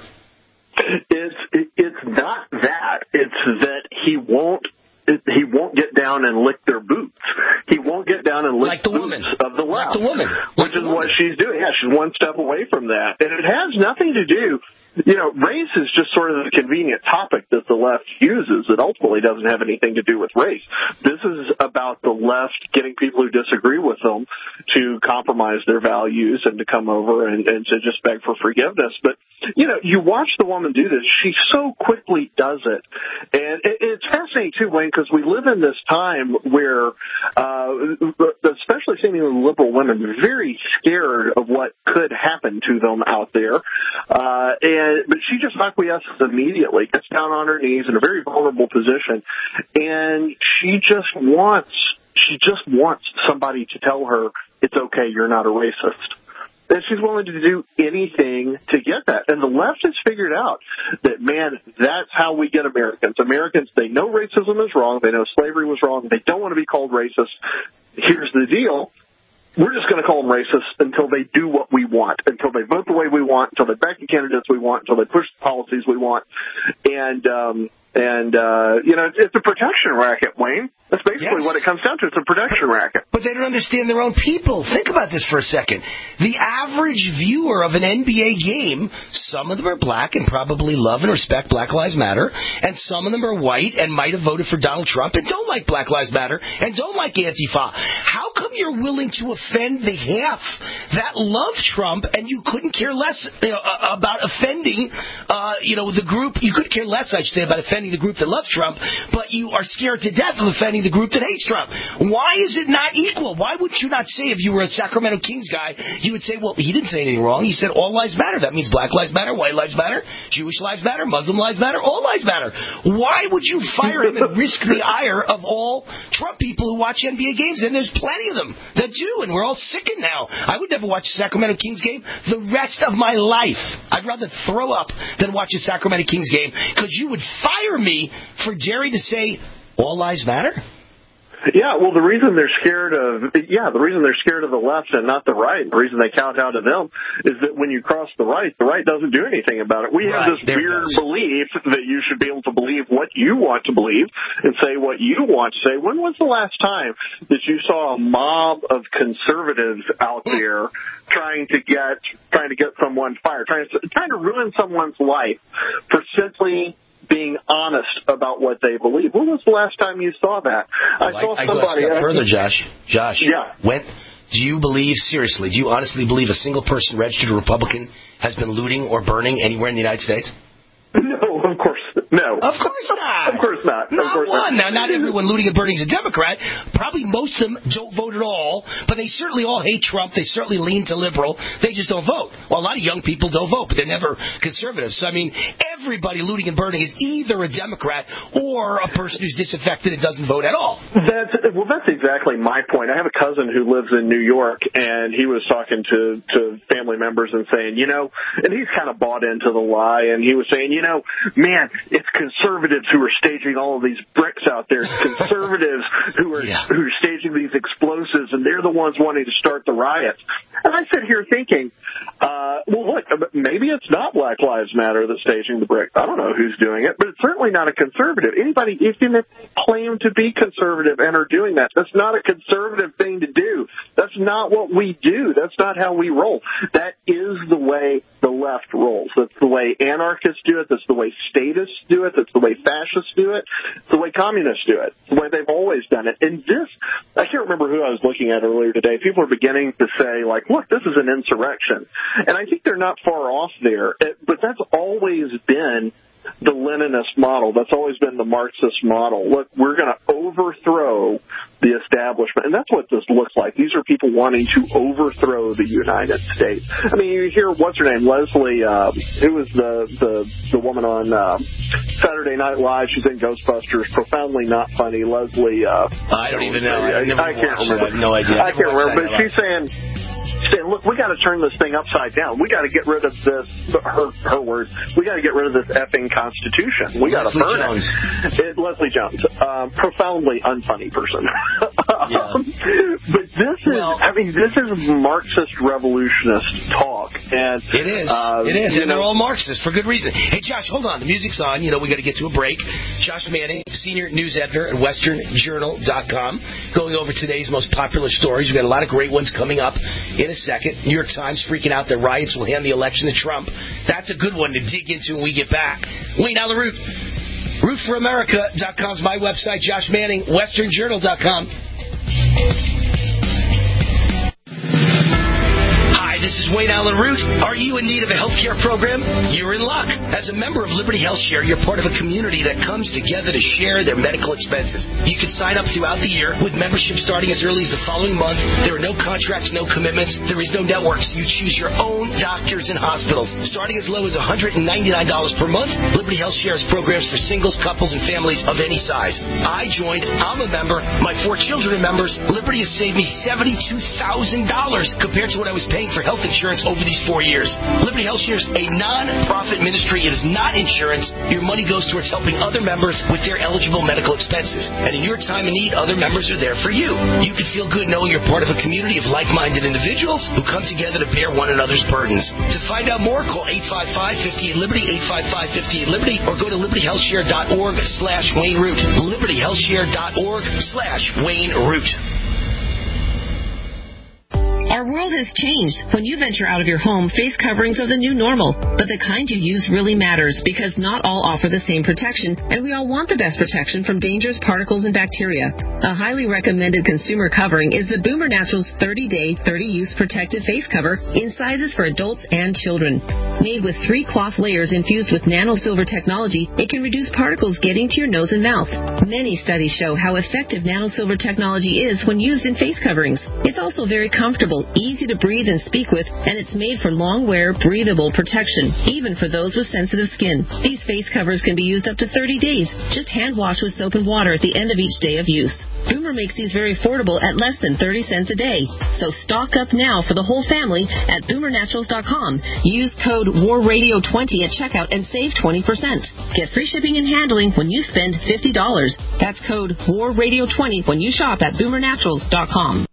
matter? It's, it's not that. It's that he won't he won't get down and lick their boots. He won't get down and lick like the boots woman. of the left. Like the woman. Which like is what she's doing. Yeah, she's one step away from that. And it has nothing to do, you know, race is just sort of the convenient topic that the left uses. It ultimately doesn't have anything to do with race. This is about the left getting people who disagree with them to compromise their values and to come over and, and to just beg for forgiveness. But, you know, you watch the woman do this. She so quickly does it. And it, it's fascinating, too, Wayne, because we live in this time where, uh, especially seemingly liberal women, are very scared of what could happen to them out there. Uh, and, but she just acquiesces immediately, gets down on her knees in a very vulnerable position, and she just wants, she just wants somebody to tell her, it's okay, you're not a racist. And she's willing to do anything to get that. And the left has figured out that, man, that's how we get Americans. Americans, they know racism is wrong. They know slavery was wrong. They don't want to be called racist. Here's the deal. We're just going to call them racist until they do what we want, until they vote the way we want, until they back the candidates we want, until they push the policies we want. And, um, and uh, you know, it's a protection racket, Wayne. That's basically yes. what it comes down to. It's a protection racket. But they don't understand their own people. Think about this for a second. The average viewer of an N B A game, some of them are black and probably love and respect Black Lives Matter, and some of them are white and might have voted for Donald Trump and don't like Black Lives Matter and don't like Antifa. How come you're willing to offend the half that love Trump and you couldn't care less you know, about offending, uh, you know, the group? You could care less, I should say, about offending the group that loves Trump, but you are scared to death of offending the group that hates Trump. Why is it not equal? Why would you not say, if you were a Sacramento Kings guy, you would say, well, he didn't say anything wrong. He said all lives matter. That means Black lives matter, white lives matter, Jewish lives matter, Muslim lives matter, all lives matter. Why would you fire him and risk the ire of all Trump people who watch N B A games? And there's plenty of them that do, and we're all sickened now. I would never watch a Sacramento Kings game the rest of my life. I'd rather throw up than watch a Sacramento Kings game, because you would fire me for daring to say all lives matter? Yeah, well, the reason they're scared of, yeah, the reason they're scared of the left and not the right, the reason they count out to them is that when you cross the right, the right doesn't do anything about it. We right, have this weird belief that you should be able to believe what you want to believe and say what you want to say. When was the last time that you saw a mob of conservatives out there trying to get, trying to get someone fired, trying to, trying to ruin someone's life for simply being honest about what they believe? When was the last time you saw that? I well, saw I, somebody. I go a step further, Josh. Josh. Yeah. When, do you believe, seriously, do you honestly believe a single person registered a Republican has been looting or burning anywhere in the United States? No, of course no. Of course not. Of course not. Not of course one. Not. Now, not everyone looting and burning is a Democrat. Probably most of them don't vote at all, but they certainly all hate Trump. They certainly lean to liberal. They just don't vote. Well, a lot of young people don't vote, but they're never conservatives. So, I mean, everybody looting and burning is either a Democrat or a person who's disaffected and doesn't vote at all. That's, well, that's exactly my point. I have a cousin who lives in New York, and he was talking to, to family members and saying, you know, and he's kind of bought into the lie, and he was saying, you know, man, it's conservatives who are staging all of these bricks out there. It's conservatives who are yeah. who are staging these explosives, and they're the ones wanting to start the riots. And I sit here thinking, uh, well, look, maybe it's not Black Lives Matter that's staging the brick. I don't know who's doing it, but it's certainly not a conservative. Anybody, even if they claim to be conservative and are doing that, that's not a conservative thing to do. That's not what we do. That's not how we roll. That is the way the left rolls. That's the way anarchists do it. That's the way statists do it. That's the way fascists do it. It's the way communists do it. It's the way they've always done it. And this, I can't remember who I was looking at earlier today. People are beginning to say, like, look, this is an insurrection. And I think they're not far off there. But that's always been the Leninist model. That's always been the Marxist model. Look, we're going to overthrow the establishment. And that's what this looks like. These are people wanting to overthrow the United States. I mean, you hear, what's her name, Leslie, uh, who was the, the, the woman on uh, Saturday Night Live. She's in Ghostbusters. Profoundly not funny. Leslie. Uh, I don't even know. I, I, I can't remember. I have no idea. I, I can't remember. But she's saying, saying, look, we got to turn this thing upside down. We got to get rid of this, her, her words, we got to get rid of this effing Constitution. We got to burn Jones. it. it. Leslie Jones, uh, profoundly unfunny person. Yeah. um, but this is, well, I mean, this is Marxist revolutionist talk. And It is. Uh, it is. And know, they're all Marxists for good reason. Hey, Josh, hold on. The music's on. You know, we got to get to a break. Josh Manning, senior news editor at western journal dot com, going over today's most popular stories. We've got a lot of great ones coming up in a second. New York Times freaking out that riots will hand the election to Trump. That's a good one to dig into when we get back. Wayne Allyn Root. root for america dot com is my website. Josh Manning, western journal dot com. This is Wayne Allyn Root. Are you in need of a health care program? You're in luck. As a member of Liberty Health Share, you're part of a community that comes together to share their medical expenses. You can sign up throughout the year with membership starting as early as the following month. There are no contracts, no commitments. There is no networks. You choose your own doctors and hospitals. Starting as low as one hundred ninety-nine dollars per month, Liberty Health Share has programs for singles, couples, and families of any size. I joined. I'm a member. My four children are members. Liberty has saved me seventy-two thousand dollars compared to what I was paying for health insurance over these four years. Liberty Health Share is a non-profit ministry. It is not insurance. Your money goes towards helping other members with their eligible medical expenses. And in your time of need, other members are there for you. You can feel good knowing you're part of a community of like-minded individuals who come together to bear one another's burdens. To find out more, call eight five five, five eight Liberty, eight five five, five eight Liberty, or go to liberty health share dot org slash Wayne Root. liberty health share dot org slash Wayne Root. Our world has changed. When you venture out of your home, face coverings are the new normal. But the kind you use really matters because not all offer the same protection, and we all want the best protection from dangerous particles and bacteria. A highly recommended consumer covering is the Boomer Naturals thirty-day, thirty-use protective face cover in sizes for adults and children. Made with three cloth layers infused with nano-silver technology, it can reduce particles getting to your nose and mouth. Many studies show how effective nano-silver technology is when used in face coverings. It's also very comfortable, easy to breathe and speak with, and it's made for long-wear, breathable protection, even for those with sensitive skin. These face covers can be used up to thirty days. Just hand wash with soap and water at the end of each day of use. Boomer makes these very affordable at less than thirty cents a day. So stock up now for the whole family at boomer naturals dot com. Use code war radio twenty at checkout and save twenty percent. Get free shipping and handling when you spend fifty dollars. That's code war radio twenty when you shop at boomer naturals dot com.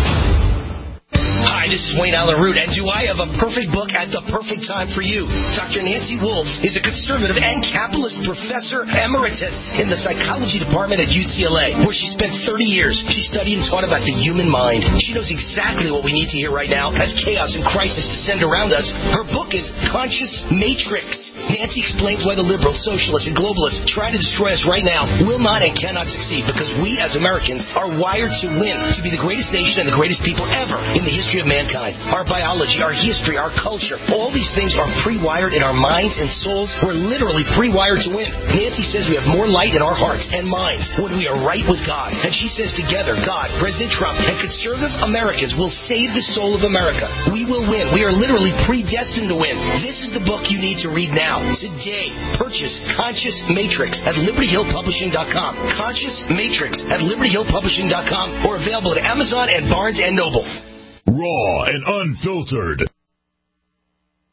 Hi, this is Wayne Allyn Root, and do I have a perfect book at the perfect time for you? Doctor Nancy Wolfe is a conservative and capitalist professor emeritus in the psychology department at U C L A, where she spent thirty years. She studied and taught about the human mind. She knows exactly what we need to hear right now as chaos and crisis descend around us. Her book is Conscious Matrix. Nancy explains why the liberals, socialists, and globalists try to destroy us right now will not and cannot succeed because we as Americans are wired to win, to be the greatest nation and the greatest people ever in the history of mankind. Our biology, our history, our culture, all these things are pre-wired in our minds and souls. We're literally pre-wired to win. Nancy says we have more light in our hearts and minds when we are right with God. And she says together, God, President Trump, and conservative Americans will save the soul of America. We will win. We are literally predestined to win. This is the book you need to read now. Today, purchase Conscious Matrix at liberty hill publishing dot com. Conscious Matrix at liberty hill publishing dot com or available at Amazon and Barnes and Noble. Raw and unfiltered.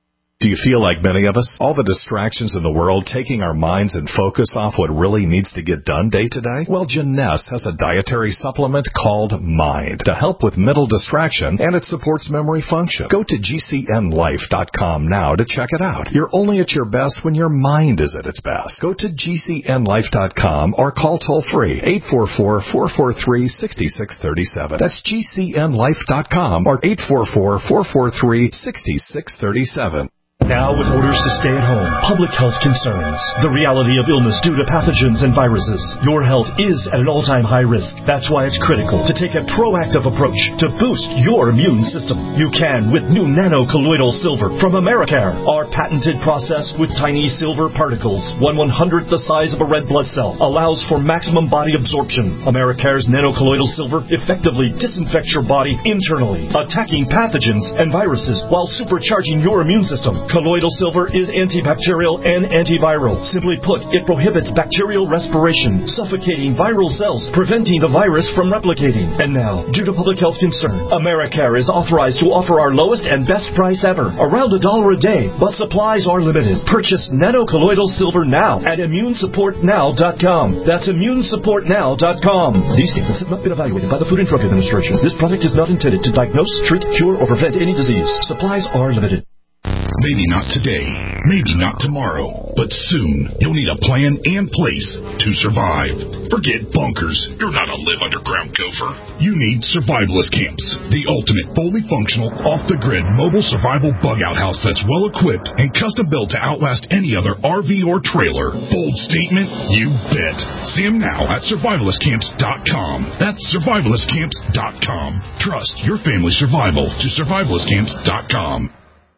Do you feel like many of us? All the distractions in the world taking our minds and focus off what really needs to get done day to day? Well, Jeunesse has a dietary supplement called Mind to help with mental distraction, and it supports memory function. Go to G C N life dot com now to check it out. You're only at your best when your mind is at its best. Go to G C N life dot com or call toll-free eight four four, four four three, six six three seven. That's G C N life dot com or eight four four, four four three, six six three seven. Now with orders to stay at home, public health concerns, the reality of illness due to pathogens and viruses, your health is at an all-time high risk. That's why it's critical to take a proactive approach to boost your immune system. You can with new nano-colloidal silver from Americare. Our patented process with tiny silver particles, one one-hundredth the size of a red blood cell, allows for maximum body absorption. Americare's nano-colloidal silver effectively disinfects your body internally, attacking pathogens and viruses while supercharging your immune system. Colloidal silver is antibacterial and antiviral. Simply put, it prohibits bacterial respiration, suffocating viral cells, preventing the virus from replicating. And now, due to public health concern, Americare is authorized to offer our lowest and best price ever, around a dollar a day, but supplies are limited. Purchase nano-colloidal silver now at immune support now dot com. That's immune support now dot com. These statements have not been evaluated by the Food and Drug Administration. This product is not intended to diagnose, treat, cure, or prevent any disease. Supplies are limited. Maybe not today, maybe not tomorrow, but soon you'll need a plan and place to survive. Forget bunkers. You're not a live underground gopher. You need survivalist camps, the ultimate fully functional, off-the-grid mobile survival bug-out house that's well-equipped and custom-built to outlast any other R V or trailer. Bold statement? You bet. See them now at survivalist camps dot com. That's survivalist camps dot com. Trust your family's survival to survivalist camps dot com.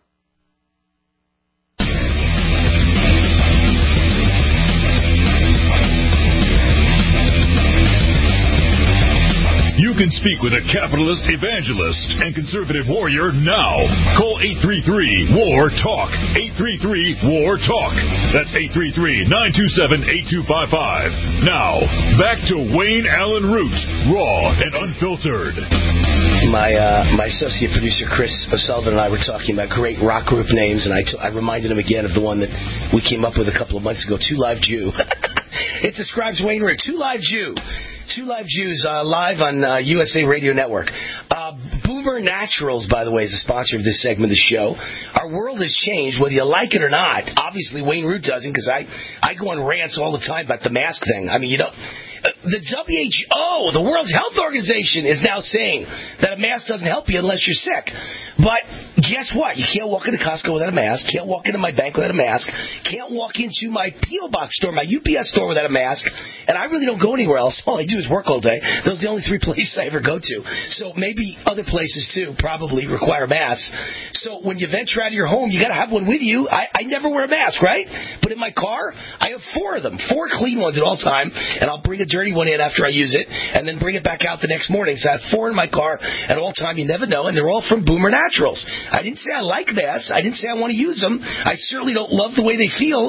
You can speak with a capitalist evangelist and conservative warrior now. Call eight three three, W A R, TALK. eight three three, W A R, TALK. That's eight three three, nine two seven, eight two five five. Now, back to Wayne Allen Root, raw and unfiltered. My uh, my associate producer, Chris O'Sullivan, and I were talking about great rock group names, and I, t- I reminded him again of the one that we came up with a couple of months ago, Two Live Jew. It describes Wayne Root, Two Live Jew. Two Live Jews, uh, live on uh, U S A Radio Network. Uh, Boomer Naturals, by the way, is the sponsor of this segment of the show. Our world has changed, whether you like it or not. Obviously, Wayne Root doesn't, because I, I go on rants all the time about the mask thing. I mean, you don't... The W H O, the World Health Organization, is now saying that a mask doesn't help you unless you're sick. But guess what? You can't walk into Costco without a mask. Can't walk into my bank without a mask. Can't walk into my P O Box store, my U P S store without a mask. And I really don't go anywhere else. All I do is work all day. Those are the only three places I ever go to. So maybe other places, too, probably require masks. So when you venture out of your home, you got to have one with you. I, I never wear a mask, right? But in my car, I have four of them, four clean ones at all time, and I'll bring a dirty one in after I use it, and then bring it back out the next morning. So I have four in my car at all time. You never know, and they're all from Boomer Naturals. I didn't say I like masks. I didn't say I want to use them. I certainly don't love the way they feel.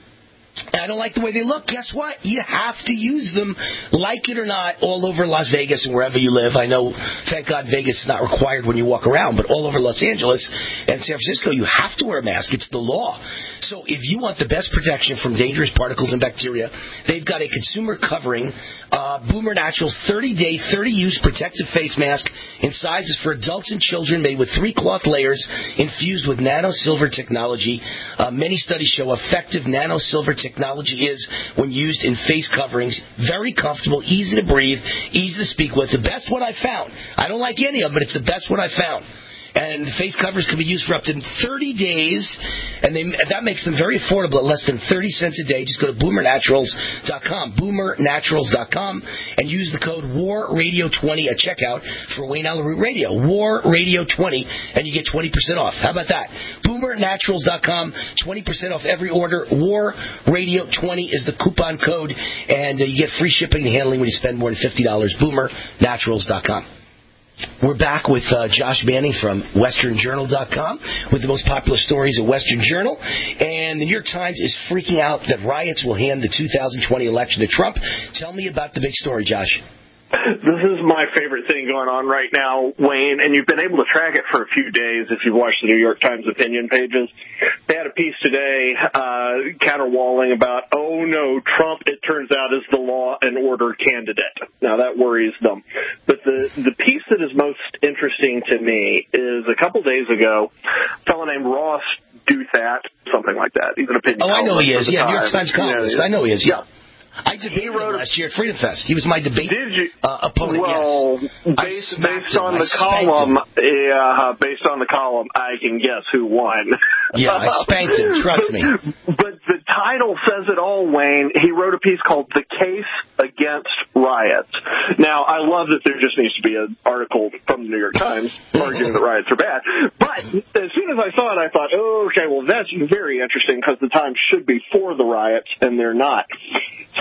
And I don't like the way they look. Guess what? You have to use them, like it or not, all over Las Vegas and wherever you live. I know, thank God, Vegas is not required when you walk around, but all over Los Angeles and San Francisco, you have to wear a mask. It's the law. So if you want the best protection from dangerous particles and bacteria, they've got a consumer covering, uh, Boomer Naturals thirty-day, thirty-use protective face mask in sizes for adults and children, made with three cloth layers infused with nano-silver technology. Uh, many studies show effective nano-silver technology is, when used in face coverings, very comfortable, easy to breathe, easy to speak with. The best one I found. I don't like any of them, but it's the best one I found. And face covers can be used for up to thirty days, and they, that makes them very affordable at less than thirty cents a day. Just go to boomer naturals dot com, boomer naturals dot com, and use the code war radio twenty at checkout for Wayne Allen Root Radio. war radio twenty, and you get twenty percent off. How about that? boomer naturals dot com, twenty percent off every order. war radio twenty is the coupon code, and uh, you get free shipping and handling when you spend more than fifty dollars. boomer naturals dot com. We're back with uh, Josh Manning from western journal dot com with the most popular stories at Western Journal. And the New York Times is freaking out that riots will hand the two thousand twenty election to Trump. Tell me about the big story, Josh. This is my favorite thing going on right now, Wayne, and you've been able to track it for a few days if you've watched the New York Times opinion pages. They had a piece today uh, counterwalling about, oh, no, Trump, it turns out, is the law and order candidate. Now, that worries them. But the, the piece that is most interesting to me is a couple days ago, a fellow named Ross Douthat, something like that. He's an opinion Oh, I know he is. Yeah, Times. New York Times columnist. Yeah, I know he is, yeah. yeah. I debated him last year at Freedom Fest. He was my debate Did you? Uh, opponent, well, yes. based, based on the column, yeah, based on the column, I can guess who won. Yeah, I spanked him, trust me. But the title says it all, Wayne. He wrote a piece called The Case Against Riots. Now, I love that there just needs to be an article from the New York Times arguing that riots are bad. But as soon as I saw it, I thought, oh, okay, well, that's very interesting because the Times should be for the riots, and they're not. So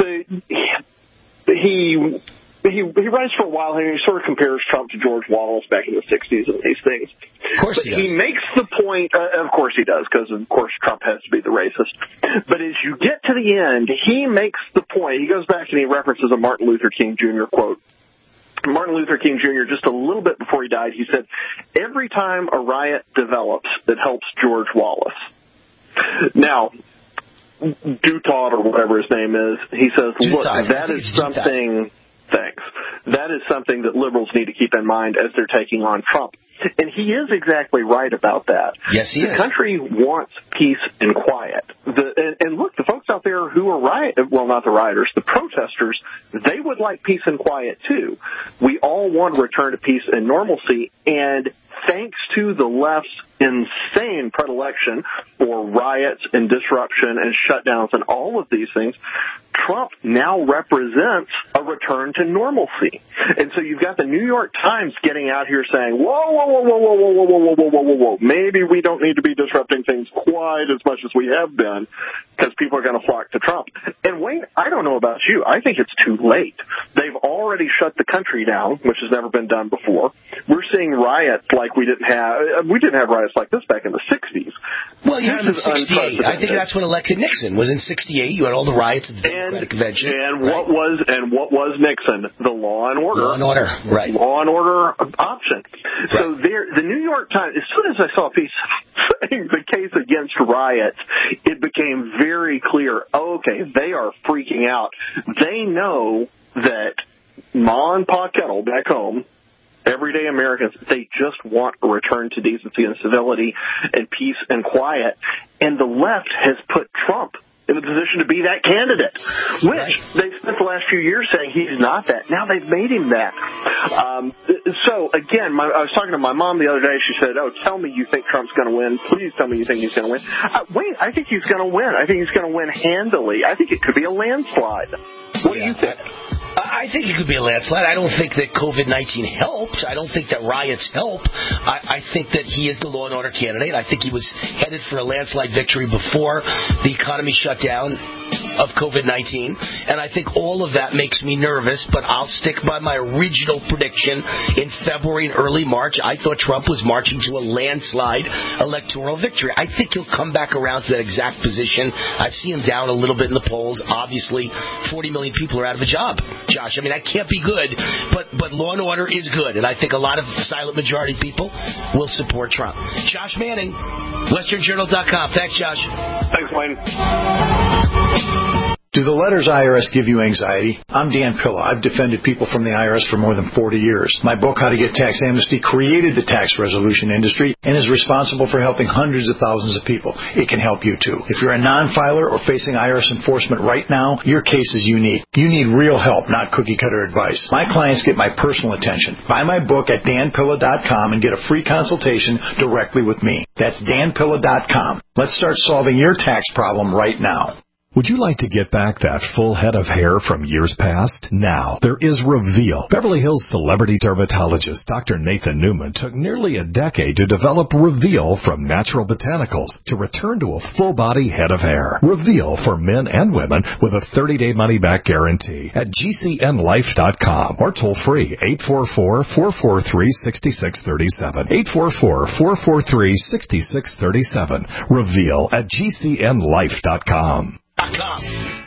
he he he writes for a while and he sort of compares Trump to George Wallace back in the sixties and these things. Of course but he does. He makes the point, uh, of course he does, because of course Trump has to be the racist. But as you get to the end, he makes the point, he goes back and he references a Martin Luther King Junior quote. Martin Luther King Junior, just a little bit before he died, he said, every time a riot develops, it helps George Wallace. Now, Dutot or whatever his name is, he says, look, that is something, thanks, that is something that liberals need to keep in mind as they're taking on Trump. And he is exactly right about that. Yes, he the is. The country wants peace and quiet. The, and, and look, the folks out there who are riot, well, not the rioters, the protesters, they would like peace and quiet too. We all want a return to peace and normalcy, and thanks to the left's insane predilection for riots and disruption and shutdowns and all of these things, Trump now represents a return to normalcy. And so you've got the New York Times getting out here saying, whoa, whoa, whoa, whoa, whoa, whoa, whoa, whoa, whoa, whoa, whoa, whoa, maybe we don't need to be disrupting things quite as much as we have been because people are going to flock to Trump. And Wayne, I don't know about you. I think it's too late. They've already shut the country down, which has never been done before. We're seeing riots like we didn't have, we didn't have riots like this back in the sixties. Well, you had them in sixty-eight. I think that's when elected Nixon was in sixty-eight. You had all the riots at the Democratic Convention. And right? what was and what was Nixon? The law and order. Law and order, right. Law and order option. Right. So there, the New York Times, as soon as I saw a piece saying the case against riots, it became very clear, okay, they are freaking out. They know that Ma and Pa Kettle back home, everyday Americans, they just want a return to decency and civility and peace and quiet. And the left has put Trump in the position to be that candidate, which right. they've spent the last few years saying he's not that. Now they've made him that. Um, so, again, my, I was talking to my mom the other day. She said, oh, tell me you think Trump's going to win. Please tell me you think he's going to win. Uh, wait, I think he's going to win. I think he's going to win handily. I think it could be a landslide. What yeah, do you think? I, I think it could be a landslide. I don't think that COVID nineteen helps. I don't think that riots help. I, I think that he is the law and order candidate. I think he was headed for a landslide victory before the economy shut down of COVID nineteen. And I think all of that makes me nervous, but I'll stick by my original prediction in February and early March. I thought Trump was marching to a landslide electoral victory. I think he'll come back around to that exact position. I've seen him down a little bit in the polls. Obviously, forty million people are out of a job, Josh. I mean, that can't be good, but, but law and order is good, and I think a lot of silent majority people will support Trump. Josh Manning, Western Journal dot com. Thanks, Josh. Thanks, Wayne. Do the letters I R S give you anxiety? I'm Dan Pilla. I've defended people from the I R S for more than forty years. My book, How to Get Tax Amnesty, created the tax resolution industry and is responsible for helping hundreds of thousands of people. It can help you, too. If you're a non-filer or facing I R S enforcement right now, your case is unique. You need real help, not cookie-cutter advice. My clients get my personal attention. Buy my book at Dan Pilla dot com and get a free consultation directly with me. That's Dan Pilla dot com. Let's start solving your tax problem right now. Would you like to get back that full head of hair from years past? Now, there is Reveal. Beverly Hills celebrity dermatologist Doctor Nathan Newman took nearly a decade to develop Reveal from natural botanicals to return to a full-body head of hair. Reveal for men and women with a thirty-day money-back guarantee at G C N life dot com or toll-free eight four four, four four three, six six three seven. eight four four, four four three, six six three seven. Reveal at G C N life dot com. Dot com.